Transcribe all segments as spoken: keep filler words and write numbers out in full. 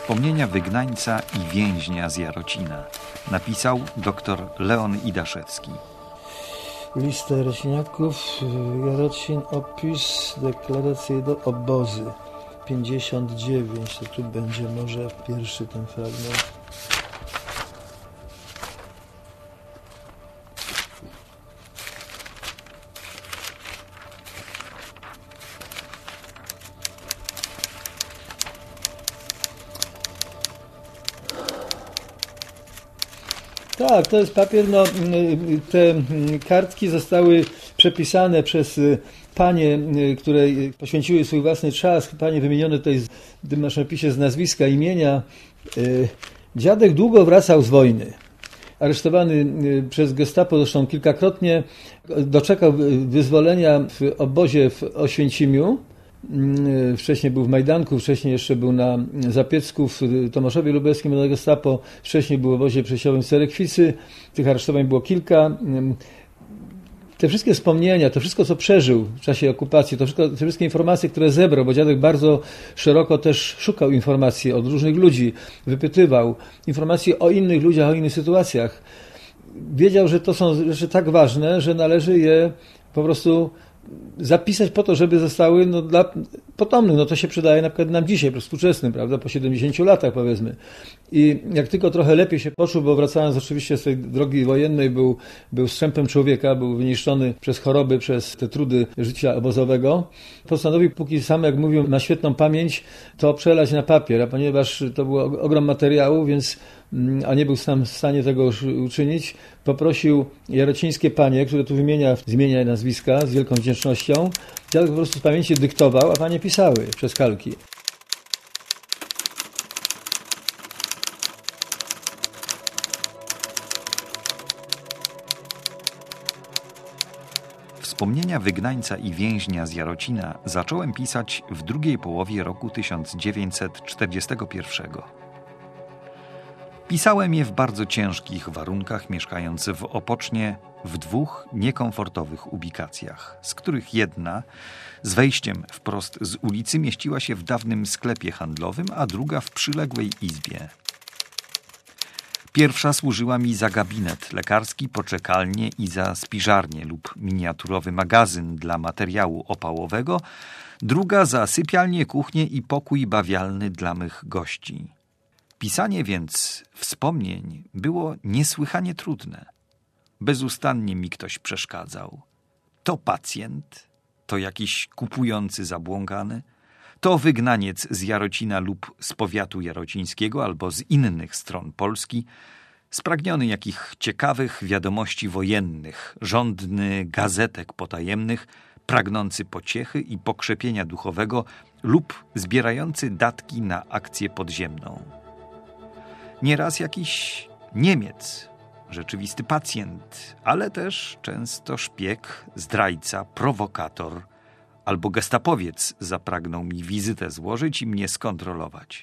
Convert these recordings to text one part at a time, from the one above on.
Wspomnienia wygnańca i więźnia z Jarocina napisał dr Leon Idaszewski. Lista Jarociniaków, Jarocin, opis, deklaracje do obozy. pięćdziesiąt dziewięć, to tu będzie może pierwszy ten fragment. Tak, to jest papier, no, te kartki zostały przepisane przez panie, które poświęciły swój własny czas, panie wymienione tutaj w tym maszynopisie z nazwiska, imienia. Dziadek długo wracał z wojny. Aresztowany przez gestapo zresztą kilkakrotnie, doczekał wyzwolenia w obozie w Oświęcimiu. Wcześniej był w Majdanku, wcześniej jeszcze był na Zapiecku w Tomaszowie Lubelskim na gestapo, wcześniej był w obozie przejściowym w Cerekwicy. Tych aresztowań było kilka. Te wszystkie wspomnienia, to wszystko, co przeżył w czasie okupacji, to wszystko, te wszystkie informacje, które zebrał, bo dziadek bardzo szeroko też szukał informacji od różnych ludzi, wypytywał informacji o innych ludziach, o innych sytuacjach. Wiedział, że to są rzeczy tak ważne, że należy je po prostu zapisać po to, żeby zostały no, dla potomnych. No to się przydaje na przykład nam dzisiaj, po współczesnym, prawda, po siedemdziesięciu latach powiedzmy. I jak tylko trochę lepiej się poczuł, bo wracając oczywiście z tej drogi wojennej, był, był strzępem człowieka, był wyniszczony przez choroby, przez te trudy życia obozowego, postanowił, póki sam, jak mówił, ma świetną pamięć, to przelać na papier, a ponieważ to był ogrom materiału, więc a nie był sam w stanie tego już uczynić, poprosił jarocińskie panie, które tu wymienia, zmienia nazwiska z wielką wdzięcznością. Dziadek po prostu z pamięci dyktował, a panie pisały przez kalki. Wspomnienia wygnańca i więźnia z Jarocina zacząłem pisać w drugiej połowie roku tysiąc dziewięćset czterdziestego pierwszego. Pisałem je w bardzo ciężkich warunkach, mieszkając w Opocznie w dwóch niekomfortowych ubikacjach, z których jedna z wejściem wprost z ulicy mieściła się w dawnym sklepie handlowym, a druga w przyległej izbie. Pierwsza służyła mi za gabinet lekarski, poczekalnię i za spiżarnię lub miniaturowy magazyn dla materiału opałowego, druga za sypialnię, kuchnię i pokój bawialny dla mych gości. Pisanie więc wspomnień było niesłychanie trudne. Bezustannie mi ktoś przeszkadzał. To pacjent, to jakiś kupujący zabłąkany, to wygnaniec z Jarocina lub z powiatu jarocińskiego albo z innych stron Polski, spragniony jakich ciekawych wiadomości wojennych, żądny gazetek potajemnych, pragnący pociechy i pokrzepienia duchowego lub zbierający datki na akcję podziemną. Nieraz jakiś Niemiec, rzeczywisty pacjent, ale też często szpieg, zdrajca, prowokator albo gestapowiec zapragnął mi wizytę złożyć i mnie skontrolować.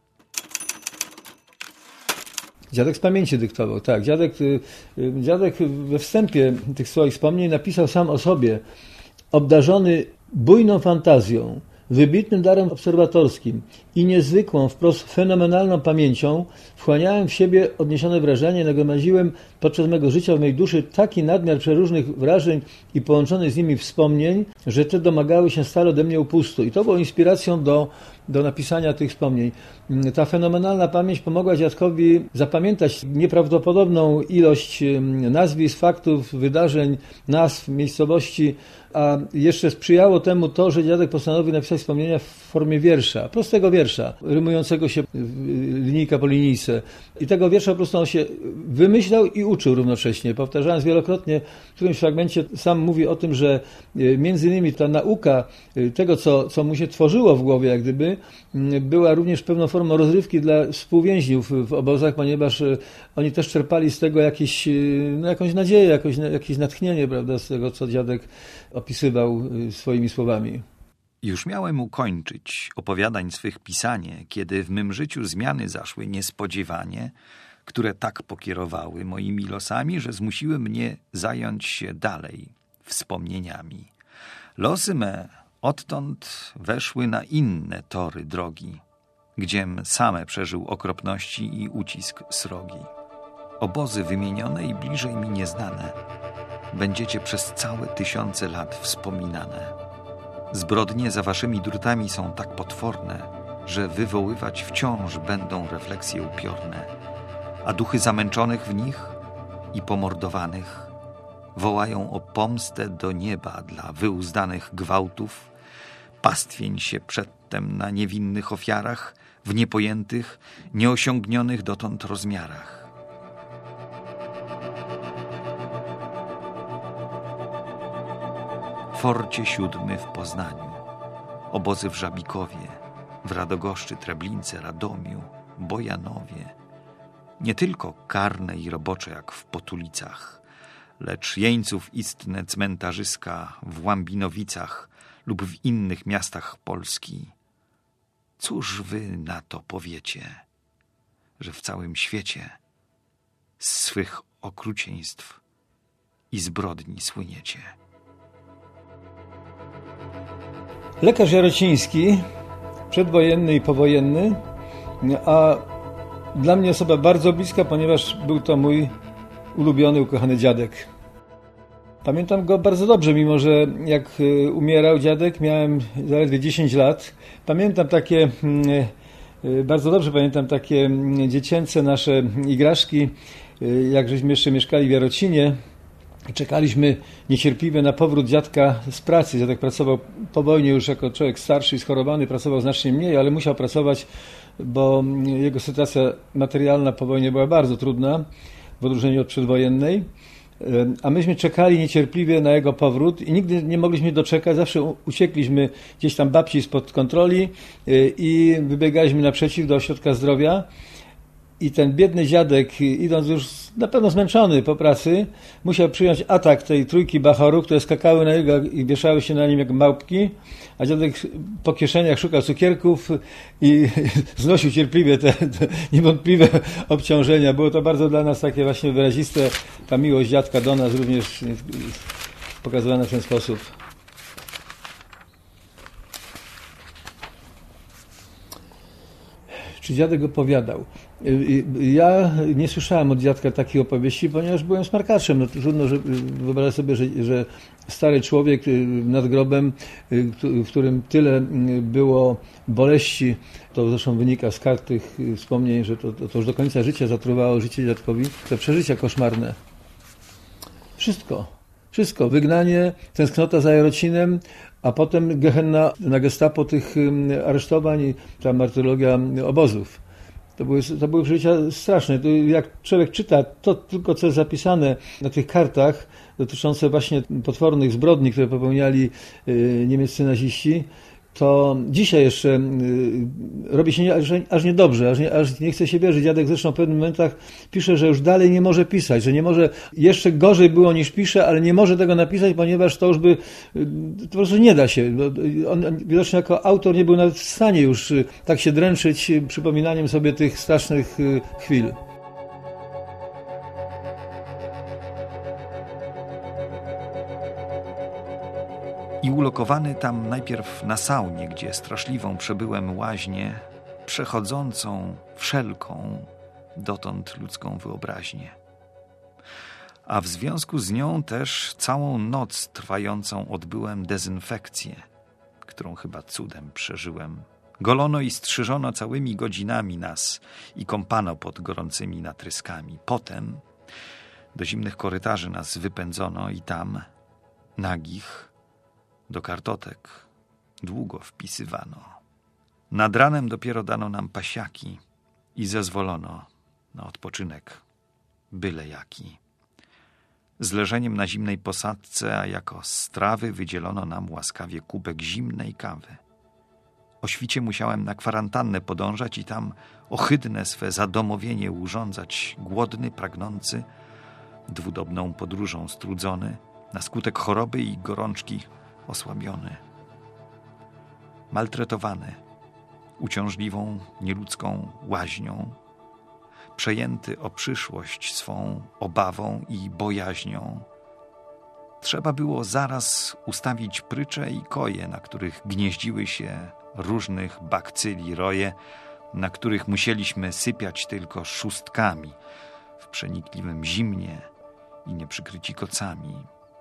Dziadek z pamięci dyktował, tak. Dziadek, dziadek we wstępie tych swoich wspomnień napisał sam o sobie: obdarzony bujną fantazją, wybitnym darem obserwatorskim i niezwykłą, wprost fenomenalną pamięcią, wchłaniałem w siebie odniesione wrażenie, nagromadziłem podczas mego życia w mej duszy taki nadmiar przeróżnych wrażeń i połączonych z nimi wspomnień, że te domagały się stale ode mnie upustu. I to było inspiracją do, do napisania tych wspomnień. Ta fenomenalna pamięć pomogła dziadkowi zapamiętać nieprawdopodobną ilość nazwisk, faktów, wydarzeń, nazw, miejscowości, a jeszcze sprzyjało temu to, że dziadek postanowił napisać wspomnienia w formie wiersza, prostego wiersza, rymującego się linijka po linijce. I tego wiersza po prostu on się wymyślał i uczył równocześnie. Powtarzając wielokrotnie, w którymś fragmencie sam mówi o tym, że między innymi ta nauka tego, co, co mu się tworzyło w głowie, jak gdyby, była również pewną formą rozrywki dla współwięźniów w obozach, ponieważ oni też czerpali z tego jakieś, no, jakąś nadzieję, jakieś, jakieś natchnienie, prawda, z tego, co dziadek opisywał swoimi słowami. Już miałem ukończyć opowiadań swych pisanie, kiedy w mym życiu zmiany zaszły niespodziewanie, które tak pokierowały moimi losami, że zmusiły mnie zająć się dalej wspomnieniami. Losy me odtąd weszły na inne tory drogi. gdziem same przeżył okropności i ucisk srogi. Obozy wymienione i bliżej mi nieznane będziecie przez całe tysiące lat wspominane. Zbrodnie za waszymi drutami są tak potworne, że wywoływać wciąż będą refleksje upiorne, a duchy zamęczonych w nich i pomordowanych wołają o pomstę do nieba dla wyuzdanych gwałtów, pastwień się przedtem na niewinnych ofiarach w niepojętych, nieosiągnionych dotąd rozmiarach. Forcie siódmy w Poznaniu, obozy w Żabikowie, w Radogoszczy, Treblince, Radomiu, Bojanowie. Nie tylko karne i robocze jak w Potulicach, lecz jeńców istne cmentarzyska w Łambinowicach lub w innych miastach Polski. Cóż wy na to powiecie, że w całym świecie z swych okrucieństw i zbrodni słyniecie? Lekarz jarociński, przedwojenny i powojenny, a dla mnie osoba bardzo bliska, ponieważ był to mój ulubiony, ukochany dziadek. Pamiętam go bardzo dobrze, mimo że jak umierał dziadek, miałem zaledwie dziesięć lat. Pamiętam takie, bardzo dobrze pamiętam takie dziecięce nasze igraszki, jak żeśmy jeszcze mieszkali w Jarocinie. Czekaliśmy niecierpliwie na powrót dziadka z pracy. Dziadek pracował po wojnie już jako człowiek starszy i schorowany, pracował znacznie mniej, ale musiał pracować, bo jego sytuacja materialna po wojnie była bardzo trudna w odróżnieniu od przedwojennej. A myśmy czekali niecierpliwie na jego powrót i nigdy nie mogliśmy doczekać. Zawsze uciekliśmy gdzieś tam babci spod kontroli i wybiegaliśmy naprzeciw do ośrodka zdrowia. I ten biedny dziadek, idąc już na pewno zmęczony po pracy, musiał przyjąć atak tej trójki bachorów, które skakały na niego i wieszały się na nim jak małpki, a dziadek po kieszeniach szukał cukierków i znosił cierpliwie te, te niewątpliwe obciążenia. Było to bardzo dla nas takie właśnie wyraziste, ta miłość dziadka do nas również pokazywana w ten sposób. Czy dziadek opowiadał? Ja nie słyszałem od dziadka takiej opowieści, ponieważ byłem smarkaczem. No, trudno że, wyobrażać sobie, że, że stary człowiek nad grobem, w którym tyle było boleści, to zresztą wynika z kart tych wspomnień, że to, to, to już do końca życia zatruwało życie dziadkowi, te przeżycia koszmarne. Wszystko, wszystko. Wygnanie, tęsknota za Jarocinem, a potem gehenna na gestapo tych aresztowań i ta martyrologia obozów. To były, to były przeżycia straszne. To jak człowiek czyta to tylko, co jest zapisane na tych kartach dotyczące właśnie potwornych zbrodni, które popełniali niemieccy naziści, to dzisiaj jeszcze y, robi się nie, aż, aż niedobrze, aż nie, aż nie chce się wierzyć. Dziadek zresztą w pewnych momentach pisze, że już dalej nie może pisać, że nie może, jeszcze gorzej było niż pisze, ale nie może tego napisać, ponieważ to już by, y, to po prostu nie da się. On widocznie jako autor nie był nawet w stanie już y, tak się dręczyć y, przypominaniem sobie tych strasznych y, chwil. I ulokowany tam najpierw na saunie, gdzie straszliwą przebyłem łaźnię, przechodzącą wszelką dotąd ludzką wyobraźnię. A w związku z nią też całą noc trwającą odbyłem dezynfekcję, którą chyba cudem przeżyłem. Golono i strzyżono całymi godzinami nas i kąpano pod gorącymi natryskami. Potem do zimnych korytarzy nas wypędzono i tam, nagich, do kartotek długo wpisywano. Nad ranem dopiero dano nam pasiaki i zezwolono na odpoczynek byle jaki. Z leżeniem na zimnej posadzce, a jako strawy wydzielono nam łaskawie kubek zimnej kawy. O świcie musiałem na kwarantannę podążać i tam ohydne swe zadomowienie urządzać, głodny, pragnący, dwudobną podróżą strudzony, na skutek choroby i gorączki osłabiony, maltretowany uciążliwą, nieludzką łaźnią, przejęty o przyszłość swą obawą i bojaźnią. Trzeba było zaraz ustawić prycze i koje, na których gnieździły się różnych bakcyli roje, na których musieliśmy sypiać tylko szóstkami w przenikliwym zimnie i nieprzykryci kocami.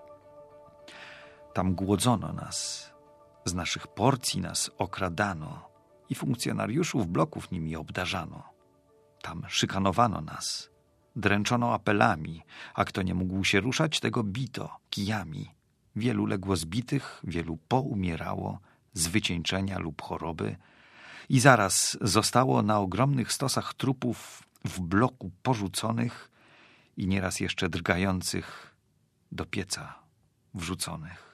Tam głodzono nas, z naszych porcji nas okradano i funkcjonariuszów bloków nimi obdarzano. Tam szykanowano nas, dręczono apelami, a kto nie mógł się ruszać, tego bito kijami. Wielu legło zbitych, wielu poumierało z wycieńczenia lub choroby i zaraz zostało na ogromnych stosach trupów w bloku porzuconych i nieraz jeszcze drgających do pieca wrzuconych.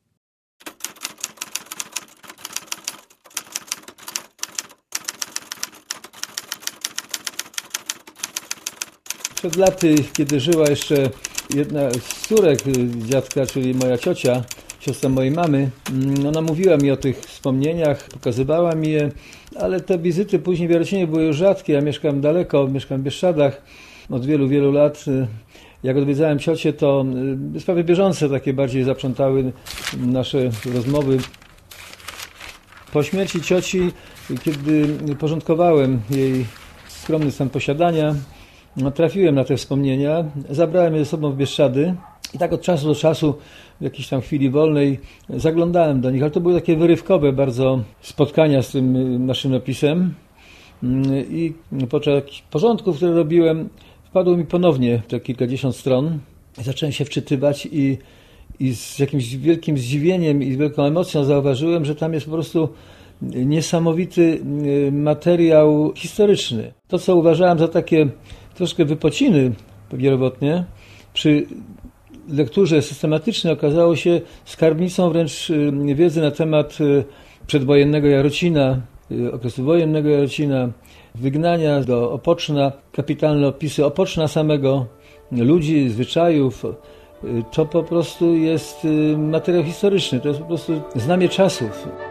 Przed laty, kiedy żyła jeszcze jedna z córek dziadka, czyli moja ciocia, siostra mojej mamy, ona mówiła mi o tych wspomnieniach, pokazywała mi je, ale te wizyty później w Jarocinie były już rzadkie. Ja mieszkam daleko, mieszkam w Bieszczadach od wielu, wielu lat. Jak odwiedzałem ciocię, to sprawy bieżące takie bardziej zaprzątały nasze rozmowy. Po śmierci cioci, kiedy porządkowałem jej skromny stan posiadania, trafiłem na te wspomnienia, zabrałem je ze sobą w Bieszczady i tak od czasu do czasu, w jakiejś tam chwili wolnej, zaglądałem do nich, ale to były takie wyrywkowe bardzo spotkania z tym maszynopisem i podczas porządków, które robiłem, wpadło mi ponownie te kilkadziesiąt stron. Zacząłem się wczytywać i, i z jakimś wielkim zdziwieniem i z wielką emocją zauważyłem, że tam jest po prostu niesamowity materiał historyczny. To, co uważałem za takie troszkę wypociny pierwotnie, przy lekturze systematycznej okazało się skarbnicą wręcz wiedzy na temat przedwojennego Jarocina, okresu wojennego Jarocina, wygnania do Opoczna, kapitalne opisy Opoczna samego, ludzi, zwyczajów. To po prostu jest materiał historyczny, to jest po prostu znamie czasów.